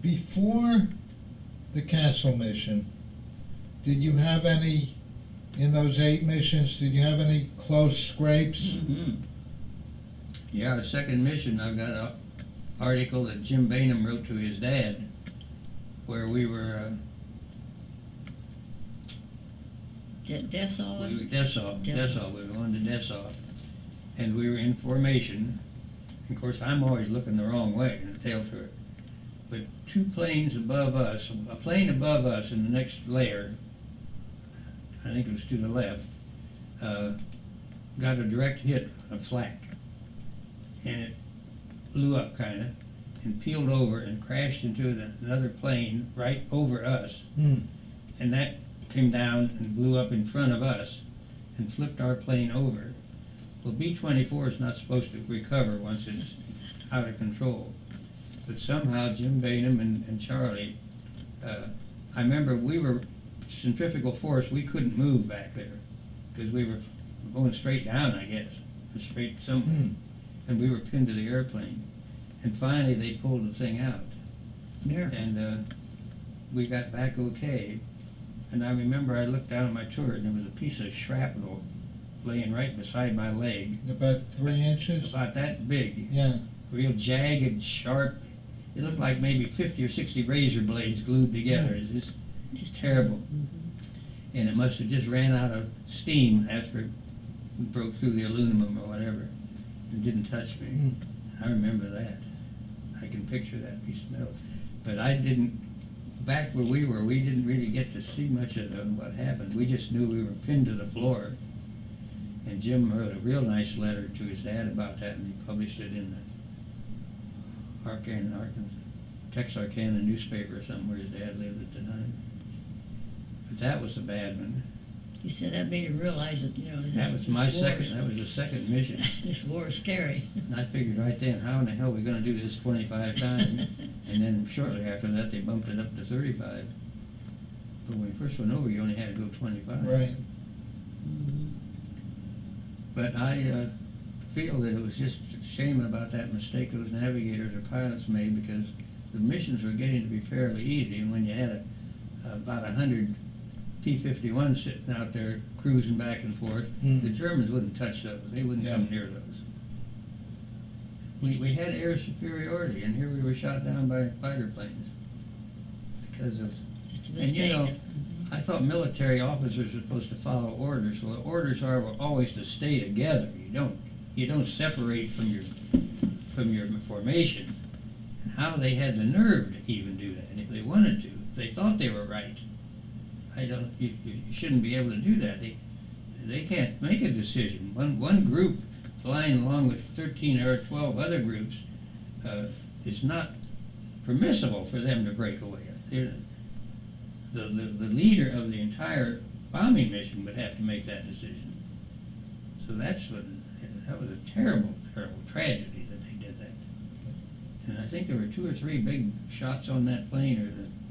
Before the Castle mission, did you have any, in those 8 missions, did you have any close scrapes? Mm-hmm. Yeah, our second mission, I've got an article that Jim Bainham wrote to his dad, where we were Dessau? Dessau. We were going to Dessau, and we were in formation. Of course, I'm always looking the wrong way in the tail turret. But 2 planes above us, a plane above us in the next layer, I think it was to the left, got a direct hit of flak. And it blew up kind of and peeled over and crashed into another plane right over us. Mm. And that came down and blew up in front of us and flipped our plane over. Well, B-24 is not supposed to recover once it's out of control. But somehow Jim Bainham and Charlie, I remember we were centrifugal force, we couldn't move back there because we were going straight down, I guess, straight somewhere. Mm. And we were pinned to the airplane. And finally they pulled the thing out. Yeah. And we got back okay. And I remember I looked down at my turret and there was a piece of shrapnel laying right beside my leg. About 3 inches? About that big. Yeah. Real jagged, sharp. It looked like maybe 50 or 60 razor blades glued together. It's just terrible. Mm-hmm. And it must have just ran out of steam after it broke through the aluminum or whatever. It didn't touch me. Mm. I remember that. I can picture that piece of metal. But I didn't, back where we were, we didn't really get to see much of what happened. We just knew we were pinned to the floor. And Jim wrote a real nice letter to his dad about that, and he published it in the Texarkana newspaper or something where his dad lived at the time. But that was a bad one. You said that made you realize that, That was my second, that was the second mission. This war is scary. And I figured right then, how in the hell are we going to do this 25 times? And then shortly after that, they bumped it up to 35. But when we first went over, you only had to go 25. Right. Mm-hmm. But I feel that it was just a shame about that mistake those navigators or pilots made, because the missions were getting to be fairly easy. And when you had about 100 T-51s sitting out there cruising back and forth, the Germans wouldn't touch those. They wouldn't come near those. We had air superiority, and here we were shot down by fighter planes because of. Just a And mistake. I thought military officers were supposed to follow orders. Well, the orders are always to stay together. You don't separate from your formation. And how they had the nerve to even do that, if they wanted to, if they thought they were right. You shouldn't be able to do that. They can't make a decision. One group flying along with 13 or 12 other groups is not permissible for them to break away. The leader of the entire bombing mission would have to make that decision. So that was a terrible, terrible tragedy that they did that. And I think there were 2 or 3 big shots on that plane, or the